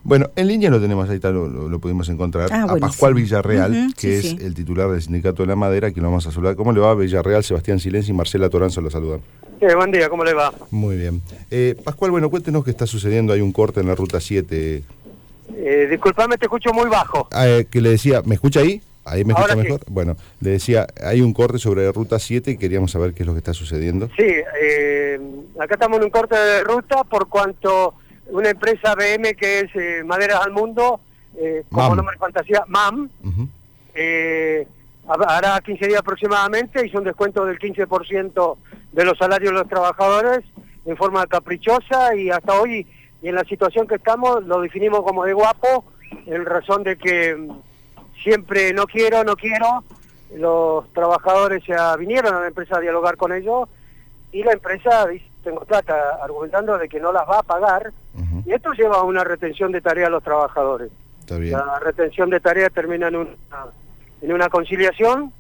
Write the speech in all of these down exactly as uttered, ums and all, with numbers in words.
Bueno, en línea lo tenemos, ahí está, lo, lo, lo pudimos encontrar, Ah, a buenísimo. Pascual Villarreal, Uh-huh, que sí, es sí. el titular del Sindicato de la Madera, que lo vamos a saludar. ¿Cómo le va? Villarreal, Sebastián Silenzi y Marcela Toranzo lo saludan. Sí, buen día, ¿cómo le va? Muy bien. Eh, Pascual, bueno, cuéntenos qué está sucediendo, hay un corte en la Ruta siete. Eh, disculpame, te escucho muy bajo. Ah, eh, que le decía, ¿me escucha ahí? ¿Ahí me escucha Ahora mejor? sí. Bueno, le decía, hay un corte sobre Ruta siete y queríamos saber qué es lo que está sucediendo. Sí, eh, acá estamos en un corte de ruta por cuanto una empresa B M que es eh, Maderas al Mundo, eh, como M A M. nombre de fantasía, M A M, Uh-huh. eh, hará quince días aproximadamente, hizo un descuento del quince por ciento de los salarios de los trabajadores en forma caprichosa y hasta hoy, y en la situación que estamos, lo definimos como de guapo, en razón de que mm, siempre no quiero, no quiero, los trabajadores ya vinieron a la empresa a dialogar con ellos y la empresa dice, tengo plata, argumentando de que no las va a pagar, Uh-huh. y esto lleva a una retención de tarea a los trabajadores. Está bien. La retención de tarea termina en una, en una conciliación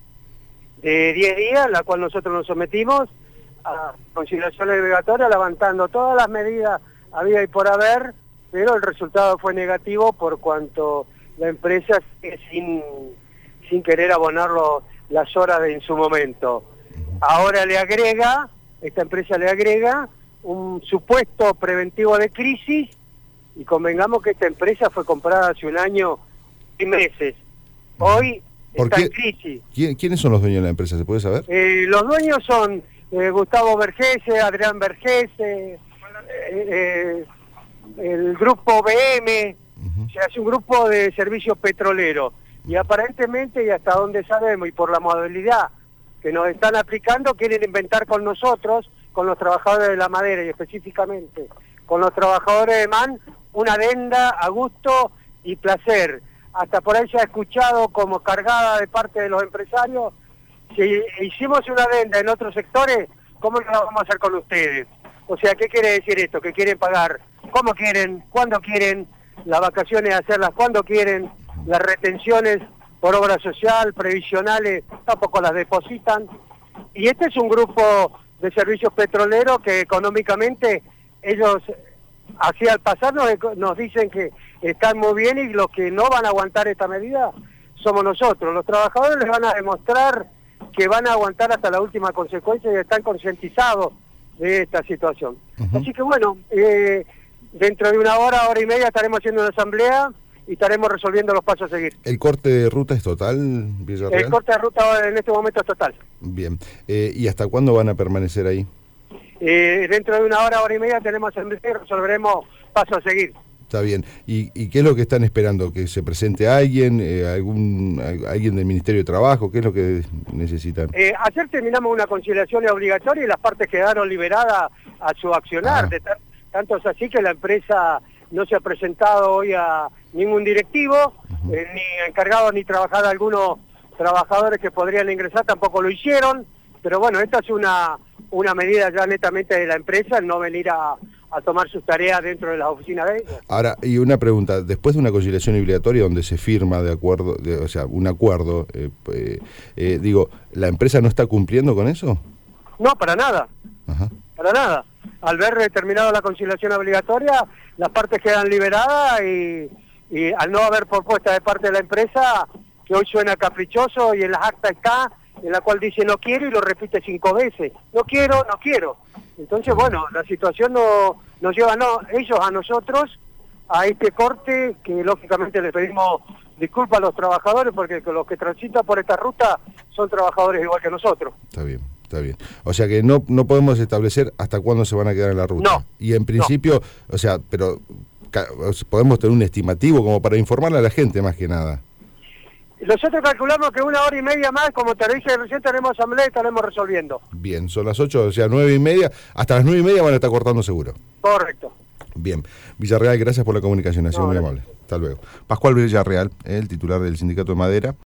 de diez días, la cual nosotros nos sometimos a conciliación obligatoria, levantando todas las medidas había y por haber, pero el resultado fue negativo por cuanto la empresa sigue sin, sin querer abonar lo- las horas de, en su momento. Ahora le agrega, esta empresa le agrega un supuesto preventivo de crisis, y convengamos que esta empresa fue comprada hace un año y meses. Hoy ¿Por está qué? en crisis. ¿Quién- ¿Quiénes son los dueños de la empresa? ¿Se puede saber? Eh, los dueños son eh, Gustavo Vergese, Adrián Vergese, eh, eh, el grupo B M, Uh-huh. se hace un grupo de servicios petroleros. Y aparentemente, y hasta donde sabemos, y por la modalidad que nos están aplicando, quieren inventar con nosotros, con los trabajadores de la madera y específicamente con los trabajadores de M A N, una adenda a gusto y placer. Hasta por ahí se ha escuchado como cargada de parte de los empresarios, si hicimos una adenda en otros sectores, ¿cómo no la vamos a hacer con ustedes? O sea, ¿qué quiere decir esto? Que quieren pagar, ¿cómo quieren? ¿Cuándo quieren? Las vacaciones hacerlas cuando quieren, las retenciones por obra social, previsionales, tampoco las depositan. Y este es un grupo de servicios petroleros que económicamente ellos, así al pasar, nos, nos dicen que están muy bien y los que no van a aguantar esta medida somos nosotros. Los trabajadores les van a demostrar que van a aguantar hasta la última consecuencia y están concientizados de esta situación. Uh-huh. Así que bueno, eh, dentro de una hora, hora y media estaremos haciendo una asamblea y estaremos resolviendo los pasos a seguir. ¿El corte de ruta es total, Villarreal? El corte de ruta en este momento es total. Bien. Eh, ¿Y hasta cuándo van a permanecer ahí? Eh, dentro de una hora, hora y media tenemos asamblea y resolveremos pasos a seguir. Está bien. ¿Y, y qué es lo que están esperando? ¿Que se presente alguien, eh, algún a- alguien del Ministerio de Trabajo? ¿Qué es lo que necesitan? Eh, ayer terminamos una conciliación obligatoria y las partes quedaron liberadas a su accionar. Ah. De ta- tanto es así que la empresa no se ha presentado hoy a ningún directivo, Uh-huh. eh, ni encargado ni trabajado algunos trabajadores que podrían ingresar, tampoco lo hicieron. Pero bueno, esta es una, una medida ya netamente de la empresa, el no venir a, a tomar sus tareas dentro de las oficinas de ellos. Ahora, y una pregunta, después de una conciliación obligatoria donde se firma de acuerdo, de, o sea, un acuerdo, eh, eh, eh, digo, ¿la empresa no está cumpliendo con eso? No, para nada. Ajá. Para nada. Al ver terminado la conciliación obligatoria, las partes quedan liberadas y, y al no haber propuesta de parte de la empresa, que hoy suena caprichoso y en las actas está, en la cual dice no quiero y lo repite cinco veces. No quiero, no quiero. Entonces, bueno, la situación no, nos lleva no, ellos a nosotros a este corte que lógicamente le pedimos disculpas a los trabajadores porque los que transitan por esta ruta son trabajadores igual que nosotros. Está bien, está bien. O sea que no no podemos establecer hasta cuándo se van a quedar en la ruta. No. Y en principio, o sea, pero ca- o sea, podemos tener un estimativo como para informarle a la gente más que nada. Nosotros calculamos que una hora y media más, como te dije recién, tenemos asamblea y estaremos resolviendo. Bien, son las ocho, o sea, nueve y media, hasta las nueve y media van a estar cortando seguro. Correcto. Bien. Villarreal, gracias por la comunicación, ha sido No, muy gracias. amable. Hasta luego. Pascual Villarreal, el titular del Sindicato de Madera.